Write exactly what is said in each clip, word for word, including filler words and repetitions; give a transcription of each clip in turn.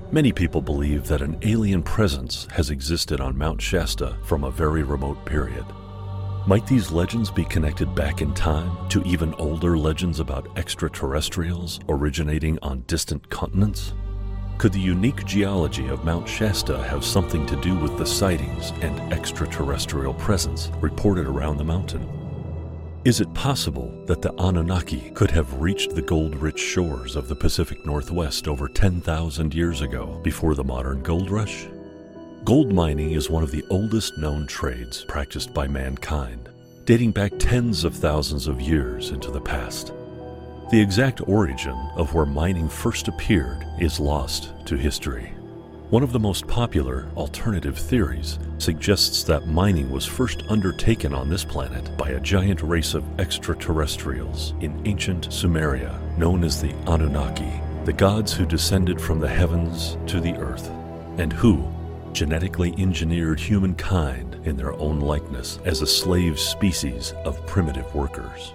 Many people believe that an alien presence has existed on Mount Shasta from a very remote period. Might these legends be connected back in time to even older legends about extraterrestrials originating on distant continents? Could the unique geology of Mount Shasta have something to do with the sightings and extraterrestrial presence reported around the mountain? Is it possible that the Anunnaki could have reached the gold-rich shores of the Pacific Northwest over ten thousand years ago, before the modern gold rush? Gold mining is one of the oldest known trades practiced by mankind, dating back tens of thousands of years into the past. The exact origin of where mining first appeared is lost to history. One of the most popular alternative theories suggests that mining was first undertaken on this planet by a giant race of extraterrestrials in ancient Sumeria, known as the Anunnaki, the gods who descended from the heavens to the earth, and who genetically engineered humankind in their own likeness as a slave species of primitive workers.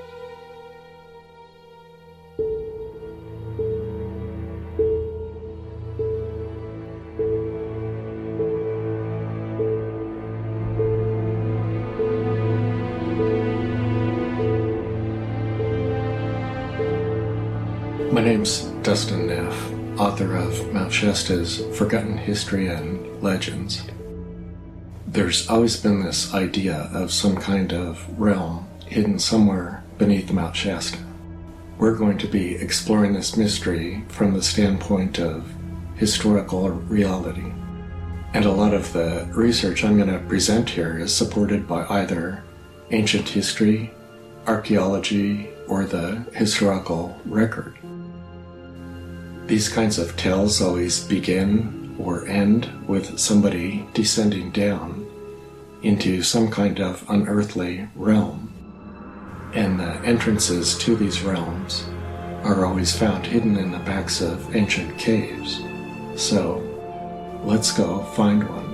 My name's Dustin Neff, author of Mount Shasta's Forgotten History and Legends. There's always been this idea of some kind of realm hidden somewhere beneath Mount Shasta. We're going to be exploring this mystery from the standpoint of historical reality. And a lot of the research I'm going to present here is supported by either ancient history, archaeology, or the historical record. These kinds of tales always begin or end with somebody descending down into some kind of unearthly realm. And the entrances to these realms are always found hidden in the backs of ancient caves. So, let's go find one.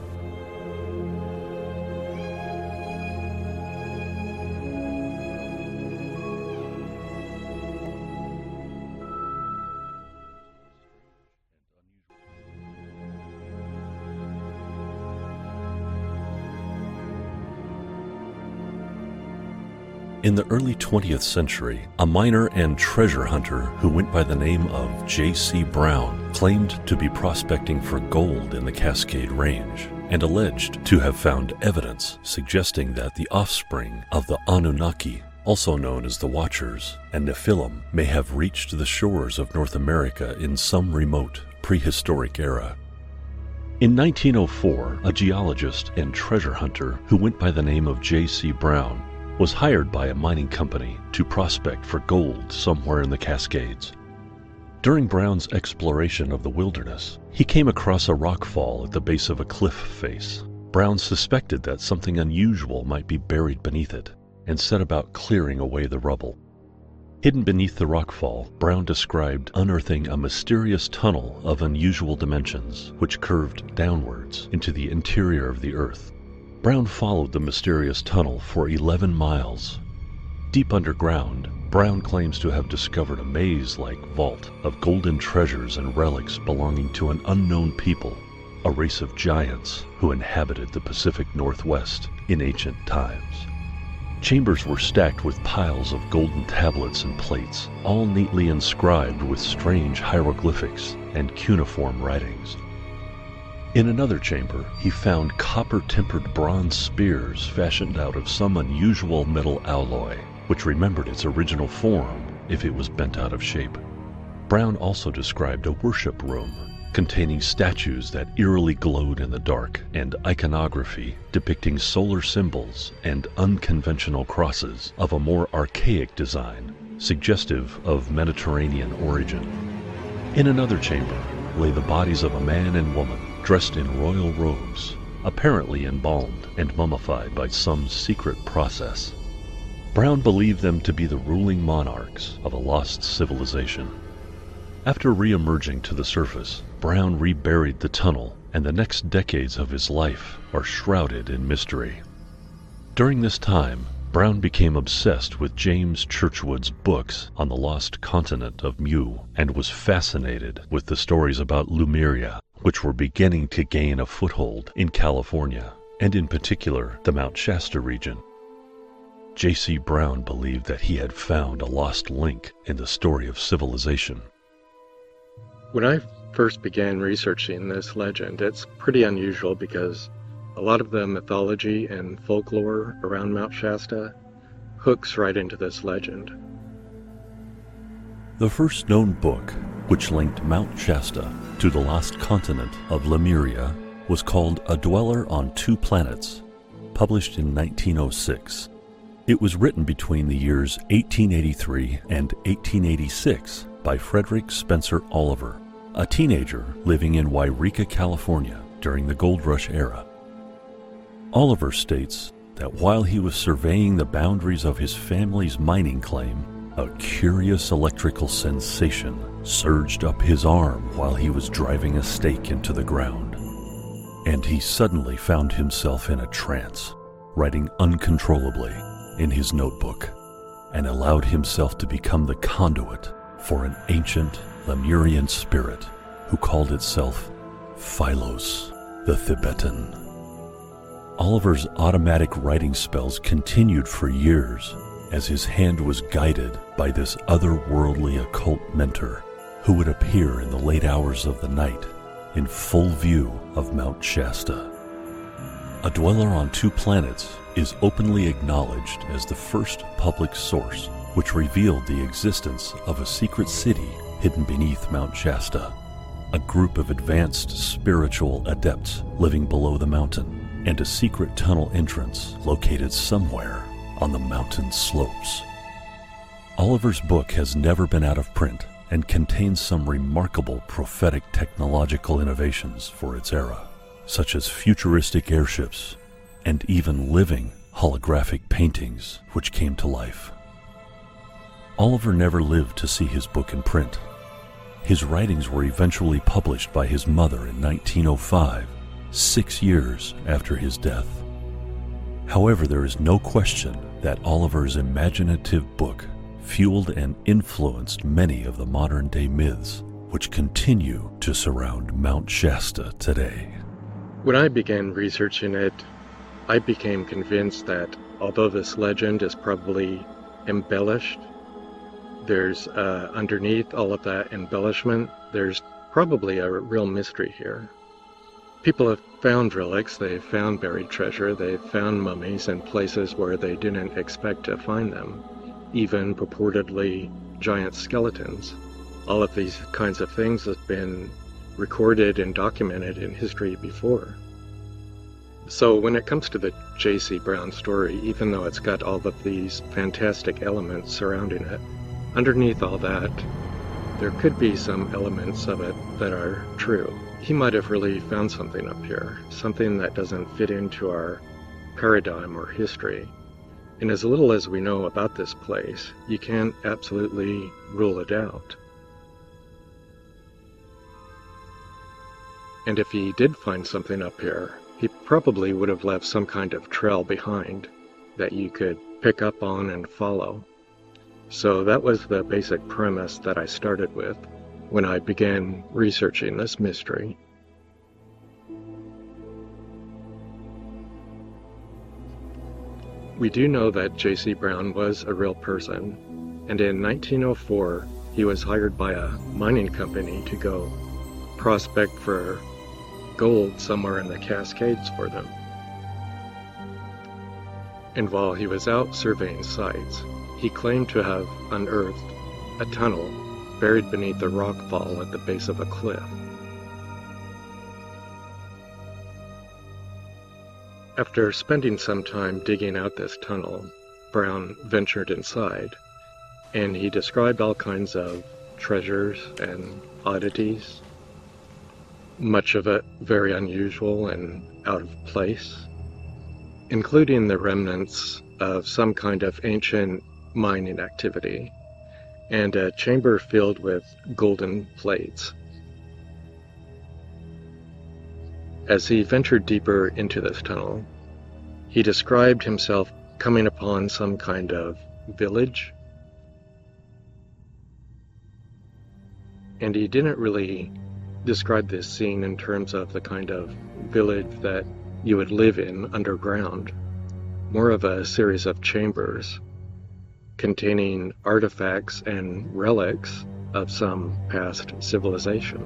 In the early twentieth century, a miner and treasure hunter who went by the name of J C Brown claimed to be prospecting for gold in the Cascade Range and alleged to have found evidence suggesting that the offspring of the Anunnaki, also known as the Watchers, and Nephilim may have reached the shores of North America in some remote prehistoric era. In nineteen oh four, a geologist and treasure hunter who went by the name of J C Brown was hired by a mining company to prospect for gold somewhere in the Cascades. During Brown's exploration of the wilderness, he came across a rockfall at the base of a cliff face. Brown suspected that something unusual might be buried beneath it, and set about clearing away the rubble. Hidden beneath the rockfall, Brown described unearthing a mysterious tunnel of unusual dimensions, which curved downwards into the interior of the earth. Brown followed the mysterious tunnel for eleven miles. Deep underground, Brown claims to have discovered a maze-like vault of golden treasures and relics belonging to an unknown people, a race of giants who inhabited the Pacific Northwest in ancient times. Chambers were stacked with piles of golden tablets and plates, all neatly inscribed with strange hieroglyphics and cuneiform writings. In another chamber, he found copper-tempered bronze spears fashioned out of some unusual metal alloy, which remembered its original form if it was bent out of shape. Brown also described a worship room containing statues that eerily glowed in the dark and iconography depicting solar symbols and unconventional crosses of a more archaic design, suggestive of Mediterranean origin. In another chamber lay the bodies of a man and woman dressed in royal robes, apparently embalmed and mummified by some secret process. Brown believed them to be the ruling monarchs of a lost civilization. After re-emerging to the surface, Brown reburied the tunnel, and the next decades of his life are shrouded in mystery. During this time, Brown became obsessed with James Churchward's books on the lost continent of Mu and was fascinated with the stories about Lemuria, which were beginning to gain a foothold in California, and in particular the Mount Shasta region. J C. Brown believed that he had found a lost link in the story of civilization. When I first began researching this legend, it's pretty unusual because a lot of the mythology and folklore around Mount Shasta hooks right into this legend. The first known book which linked Mount Shasta to the lost continent of Lemuria was called A Dweller on Two Planets, published in nineteen oh six. It was written between the years eighteen eighty-three and eighteen eighty-six by Frederick Spencer Oliver, a teenager living in Yreka, California during the Gold Rush era. Oliver states that while he was surveying the boundaries of his family's mining claim, a curious electrical sensation surged up his arm while he was driving a stake into the ground, and he suddenly found himself in a trance, writing uncontrollably in his notebook, and allowed himself to become the conduit for an ancient Lemurian spirit who called itself Philos the Thibetan. Oliver's automatic writing spells continued for years as his hand was guided by this otherworldly occult mentor who would appear in the late hours of the night in full view of Mount Shasta. A Dweller on Two Planets is openly acknowledged as the first public source which revealed the existence of a secret city hidden beneath Mount Shasta, a group of advanced spiritual adepts living below the mountain, and a secret tunnel entrance located somewhere on the mountain slopes. Oliver's book has never been out of print and contains some remarkable prophetic technological innovations for its era, such as futuristic airships and even living holographic paintings which came to life. Oliver never lived to see his book in print. His writings were eventually published by his mother in nineteen oh five, six years after his death. However, there is no question that Oliver's imaginative book fueled and influenced many of the modern-day myths which continue to surround Mount Shasta today. When I began researching it, I became convinced that although this legend is probably embellished, there's uh, underneath all of that embellishment, there's probably a real mystery here. People have found relics, they've found buried treasure, they've found mummies in places where they didn't expect to find them, even purportedly giant skeletons. All of these kinds of things have been recorded and documented in history before. So when it comes to the J C. Brown story, even though it's got all of these fantastic elements surrounding it, underneath all that, there could be some elements of it that are true. He might have really found something up here, something that doesn't fit into our paradigm or history. And as little as we know about this place, you can't absolutely rule it out. And if he did find something up here, he probably would have left some kind of trail behind that you could pick up on and follow. So that was the basic premise that I started with when I began researching this mystery. We do know that J C. Brown was a real person, and in nineteen oh four he was hired by a mining company to go prospect for gold somewhere in the Cascades for them. And while he was out surveying sites, he claimed to have unearthed a tunnel buried beneath a rock fall at the base of a cliff. After spending some time digging out this tunnel, Brown ventured inside, and he described all kinds of treasures and oddities, much of it very unusual and out of place, including the remnants of some kind of ancient mining activity, and a chamber filled with golden plates. As he ventured deeper into this tunnel, he described himself coming upon some kind of village. And he didn't really describe this scene in terms of the kind of village that you would live in underground, more of a series of chambers containing artifacts and relics of some past civilization.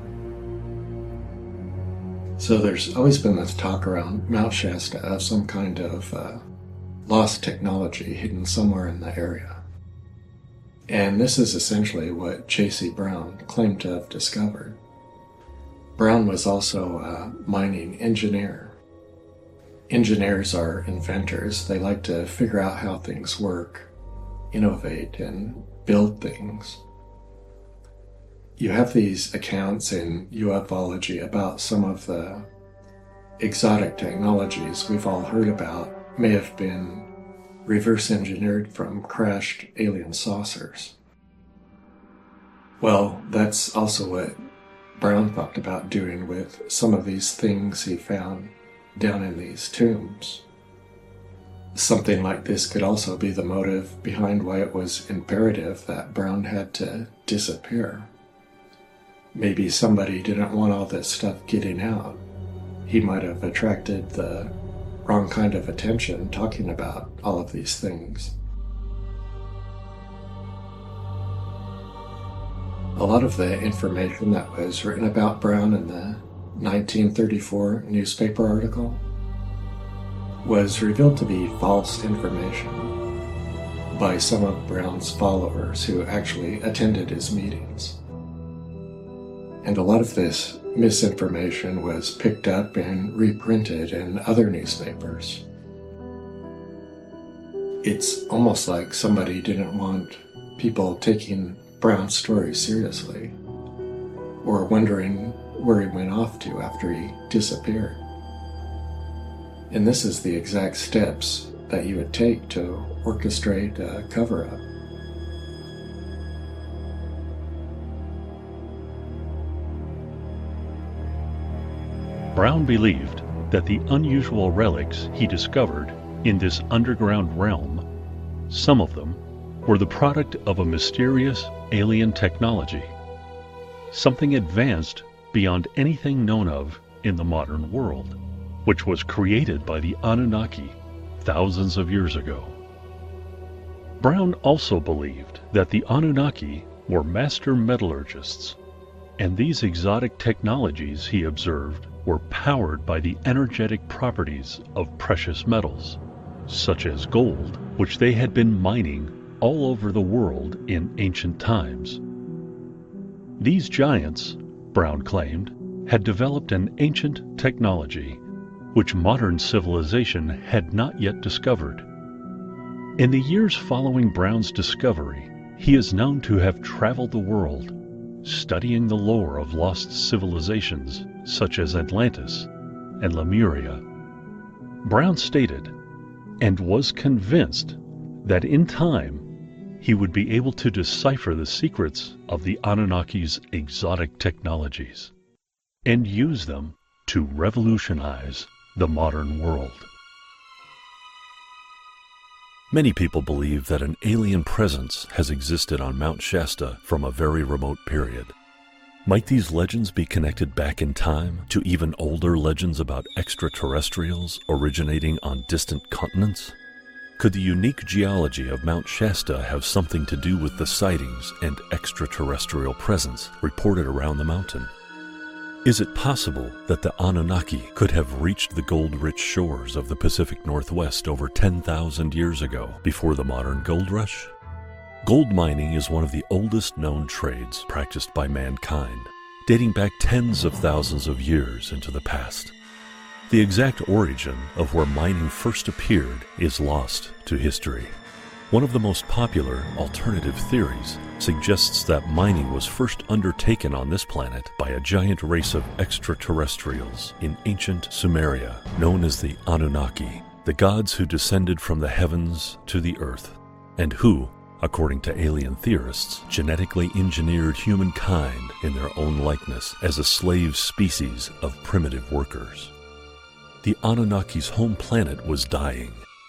So there's always been this talk around Mount Shasta of some kind of uh, lost technology hidden somewhere in the area. And this is essentially what J C Brown claimed to have discovered. Brown was also a mining engineer. Engineers are inventors. They like to figure out how things work, innovate, and build things. You have these accounts in ufology about some of the exotic technologies we've all heard about may have been reverse engineered from crashed alien saucers. Well, that's also what Brown thought about doing with some of these things he found down in these tombs. Something like this could also be the motive behind why it was imperative that Brown had to disappear. Maybe somebody didn't want all this stuff getting out. He might have attracted the wrong kind of attention talking about all of these things. A lot of the information that was written about Brown in the nineteen thirty-four newspaper article was revealed to be false information by some of Brown's followers who actually attended his meetings. And a lot of this misinformation was picked up and reprinted in other newspapers. It's almost like somebody didn't want people taking Brown's story seriously, or wondering where he went off to after he disappeared. And this is the exact steps that you would take to orchestrate a cover-up. Brown believed that the unusual relics he discovered in this underground realm, some of them were the product of a mysterious alien technology, something advanced beyond anything known of in the modern world, which was created by the Anunnaki thousands of years ago. Brown also believed that the Anunnaki were master metallurgists, and these exotic technologies, he observed, were powered by the energetic properties of precious metals, such as gold, which they had been mining all over the world in ancient times. These giants, Brown claimed, had developed an ancient technology which modern civilization had not yet discovered. In the years following Brown's discovery, he is known to have traveled the world, studying the lore of lost civilizations such as Atlantis and Lemuria. Brown stated, and was convinced, that in time he would be able to decipher the secrets of the Anunnaki's exotic technologies and use them to revolutionize the modern world. Many people believe that an alien presence has existed on Mount Shasta from a very remote period. Might these legends be connected back in time to even older legends about extraterrestrials originating on distant continents? Could the unique geology of Mount Shasta have something to do with the sightings and extraterrestrial presence reported around the mountain? Is it possible that the Anunnaki could have reached the gold-rich shores of the Pacific Northwest over ten thousand years ago, before the modern gold rush? Gold mining is one of the oldest known trades practiced by mankind, dating back tens of thousands of years into the past. The exact origin of where mining first appeared is lost to history. One of the most popular alternative theories suggests that mining was first undertaken on this planet by a giant race of extraterrestrials in ancient Sumeria, known as the Anunnaki, the gods who descended from the heavens to the earth, and who, according to alien theorists, genetically engineered humankind in their own likeness as a slave species of primitive workers. The Anunnaki's home planet was dying,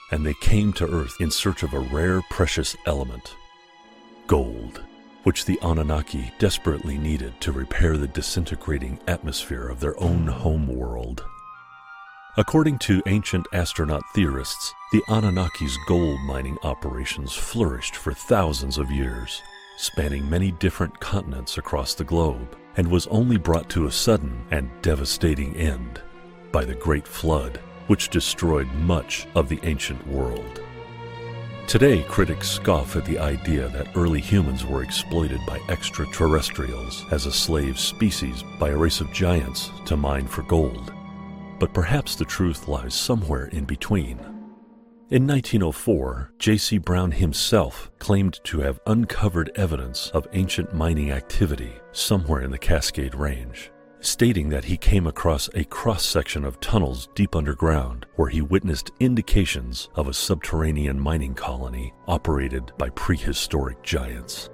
and they came to Earth in search of a rare, precious element, gold, which the Anunnaki desperately needed to repair the disintegrating atmosphere of their own home world. According to ancient astronaut theorists, the Anunnaki's gold mining operations flourished for thousands of years, spanning many different continents across the globe, and was only brought to a sudden and devastating end by the Great Flood, which destroyed much of the ancient world. Today, critics scoff at the idea that early humans were exploited by extraterrestrials as a slave species by a race of giants to mine for gold. But perhaps the truth lies somewhere in between. In nineteen oh four, J C Brown himself claimed to have uncovered evidence of ancient mining activity somewhere in the Cascade Range, stating that he came across a cross-section of tunnels deep underground where he witnessed indications of a subterranean mining colony operated by prehistoric giants.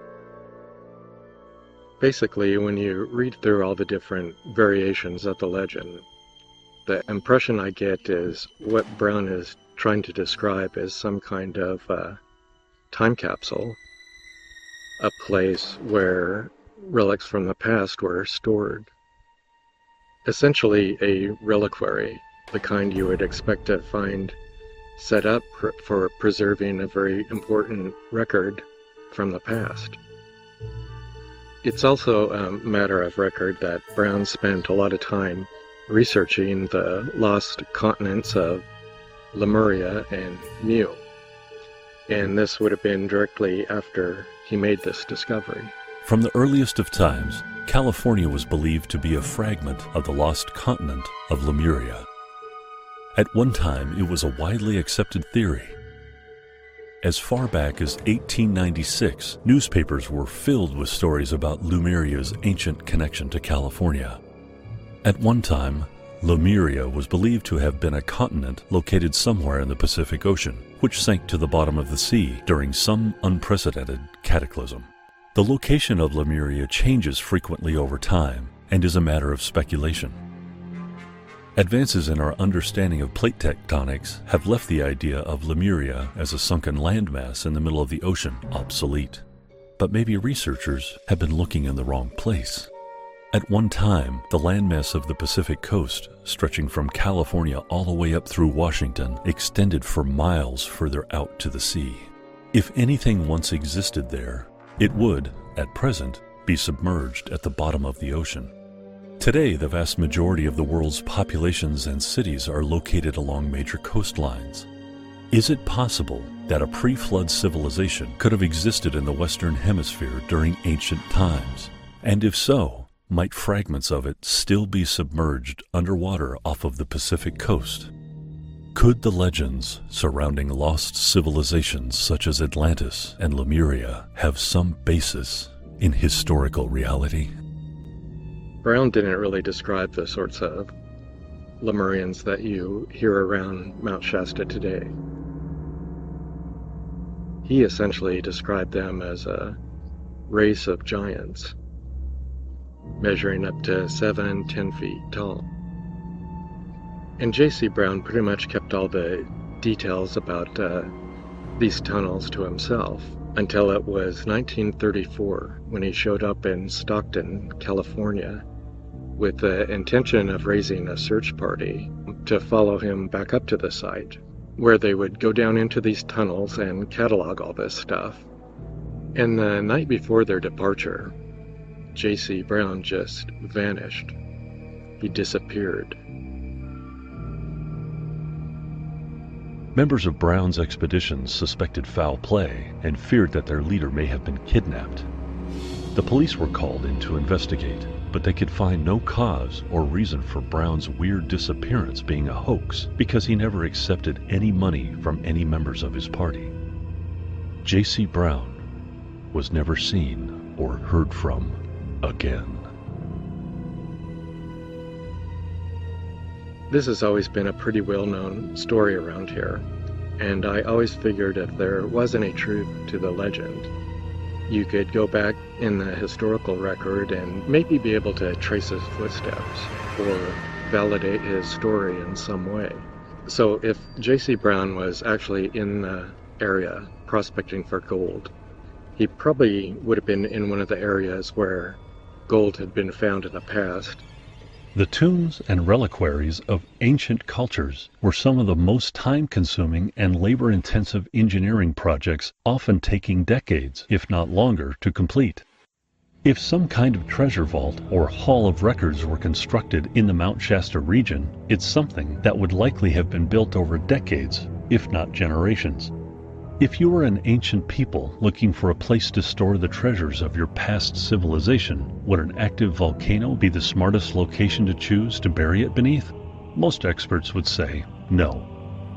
Basically, when you read through all the different variations of the legend, the impression I get is what Brown is trying to describe as some kind of uh, time capsule, a place where relics from the past were stored. Essentially a reliquary, the kind you would expect to find set up pr- for preserving a very important record from the past. It's also a matter of record that Brown spent a lot of time researching the lost continents of Lemuria and Mu, and this would have been directly after he made this discovery. From the earliest of times, California was believed to be a fragment of the lost continent of Lemuria. At one time, it was a widely accepted theory. As far back as eighteen ninety-six, newspapers were filled with stories about Lemuria's ancient connection to California. At one time, Lemuria was believed to have been a continent located somewhere in the Pacific Ocean, which sank to the bottom of the sea during some unprecedented cataclysm. The location of Lemuria changes frequently over time and is a matter of speculation. Advances in our understanding of plate tectonics have left the idea of Lemuria as a sunken landmass in the middle of the ocean obsolete. But maybe researchers have been looking in the wrong place. At one time, the landmass of the Pacific coast, stretching from California all the way up through Washington, extended for miles further out to the sea. If anything once existed there, it would, at present, be submerged at the bottom of the ocean. Today, the vast majority of the world's populations and cities are located along major coastlines. Is it possible that a pre-flood civilization could have existed in the Western Hemisphere during ancient times? And if so, might fragments of it still be submerged underwater off of the Pacific coast? Could the legends surrounding lost civilizations such as Atlantis and Lemuria have some basis in historical reality? Brown didn't really describe the sorts of Lemurians that you hear around Mount Shasta today. He essentially described them as a race of giants, measuring up to seven, ten feet tall. And J C Brown pretty much kept all the details about uh, these tunnels to himself until it was nineteen thirty-four when he showed up in Stockton, California, with the intention of raising a search party to follow him back up to the site, where they would go down into these tunnels and catalog all this stuff. And the night before their departure, J C Brown just vanished. He disappeared. Members of Brown's expedition suspected foul play and feared that their leader may have been kidnapped. The police were called in to investigate, but they could find no cause or reason for Brown's weird disappearance being a hoax because he never accepted any money from any members of his party. J C Brown was never seen or heard from again. This has always been a pretty well-known story around here, and I always figured if there was any truth to the legend, you could go back in the historical record and maybe be able to trace his footsteps or validate his story in some way. So if J C Brown was actually in the area prospecting for gold, he probably would have been in one of the areas where gold had been found in the past. The tombs and reliquaries of ancient cultures were some of the most time-consuming and labor-intensive engineering projects, often taking decades, if not longer, to complete. If some kind of treasure vault or hall of records were constructed in the Mount Shasta region, it's something that would likely have been built over decades, if not generations. If you were an ancient people looking for a place to store the treasures of your past civilization, would an active volcano be the smartest location to choose to bury it beneath? Most experts would say no.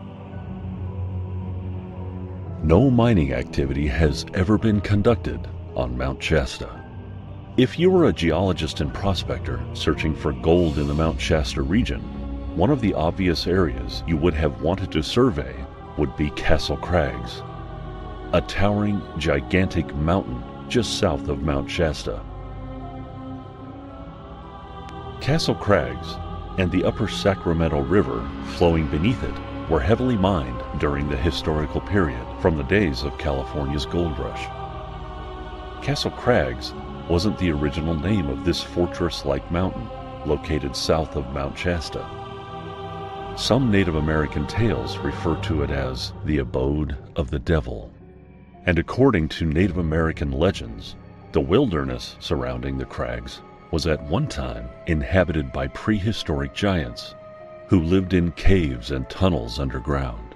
No mining activity has ever been conducted on Mount Shasta. If you were a geologist and prospector searching for gold in the Mount Shasta region, one of the obvious areas you would have wanted to survey would be Castle Crags, a towering, gigantic mountain just south of Mount Shasta. Castle Crags and the upper Sacramento River flowing beneath it were heavily mined during the historical period from the days of California's gold rush. Castle Crags wasn't the original name of this fortress-like mountain located south of Mount Shasta. Some Native American tales refer to it as the abode of the devil. And according to Native American legends, the wilderness surrounding the crags was at one time inhabited by prehistoric giants who lived in caves and tunnels underground.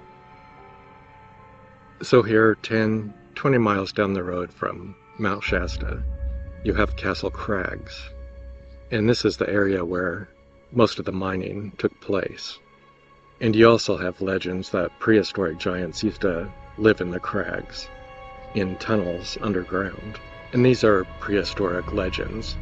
So here, ten, twenty miles down the road from Mount Shasta, you have Castle Crags. And this is the area where most of the mining took place. And you also have legends that prehistoric giants used to live in the crags, in tunnels underground. And these are prehistoric legends,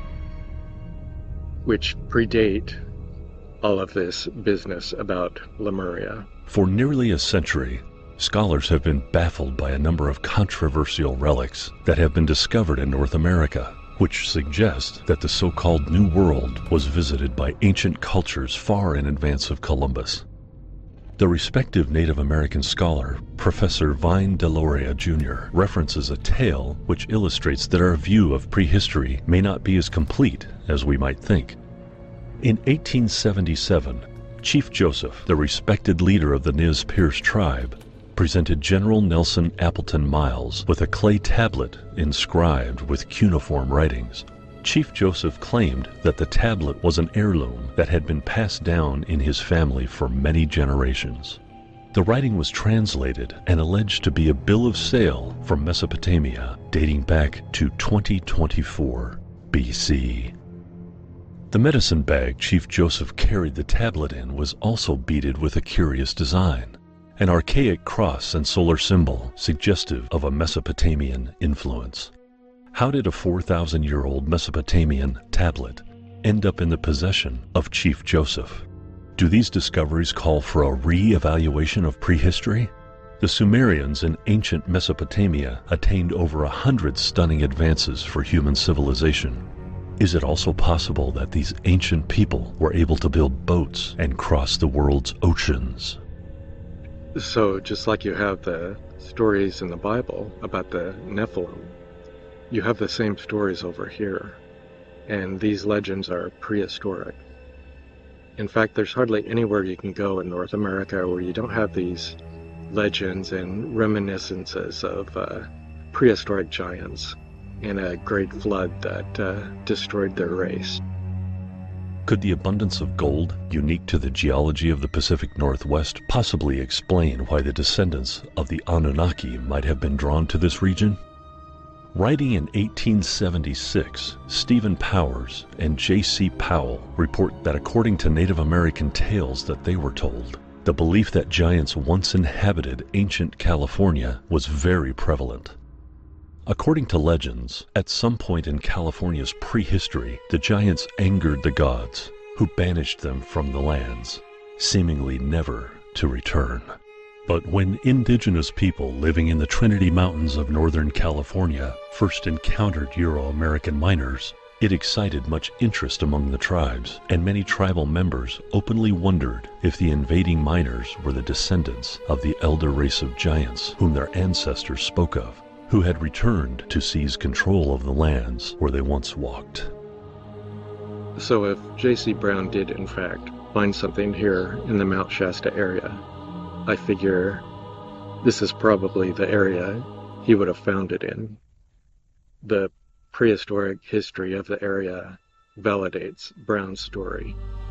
which predate all of this business about Lemuria. For nearly a century, scholars have been baffled by a number of controversial relics that have been discovered in North America, which suggest that the so-called New World was visited by ancient cultures far in advance of Columbus. The respective Native American scholar, Professor Vine Deloria Junior, references a tale which illustrates that our view of prehistory may not be as complete as we might think. In eighteen seventy-seven, Chief Joseph, the respected leader of the Nez Perce tribe, presented General Nelson Appleton Miles with a clay tablet inscribed with cuneiform writings. Chief Joseph claimed that the tablet was an heirloom that had been passed down in his family for many generations. The writing was translated and alleged to be a bill of sale from Mesopotamia dating back to twenty twenty-four B C. The medicine bag Chief Joseph carried the tablet in was also beaded with a curious design, an archaic cross and solar symbol suggestive of a Mesopotamian influence. How did a four thousand year old Mesopotamian tablet end up in the possession of Chief Joseph? Do these discoveries call for a re-evaluation of prehistory? The Sumerians in ancient Mesopotamia attained over a hundred stunning advances for human civilization. Is it also possible that these ancient people were able to build boats and cross the world's oceans? So just like you have the stories in the Bible about the Nephilim, you have the same stories over here, and these legends are prehistoric. In fact, there's hardly anywhere you can go in North America where you don't have these legends and reminiscences of uh, prehistoric giants and a great flood that uh, destroyed their race. Could the abundance of gold, unique to the geology of the Pacific Northwest, possibly explain why the descendants of the Anunnaki might have been drawn to this region? Writing in eighteen seventy-six, Stephen Powers and J C Powell report that according to Native American tales that they were told, the belief that giants once inhabited ancient California was very prevalent. According to legends, at some point in California's prehistory, the giants angered the gods, who banished them from the lands, seemingly never to return. But when indigenous people living in the Trinity Mountains of Northern California first encountered Euro-American miners, It excited much interest among the tribes, and many tribal members openly wondered if the invading miners were the descendants of the elder race of giants whom their ancestors spoke of, who had returned to seize control of the lands where they once walked. So if J C Brown did in fact find something here in the Mount Shasta area, I figure this is probably the area he would have found it in. The prehistoric history of the area validates Brown's story.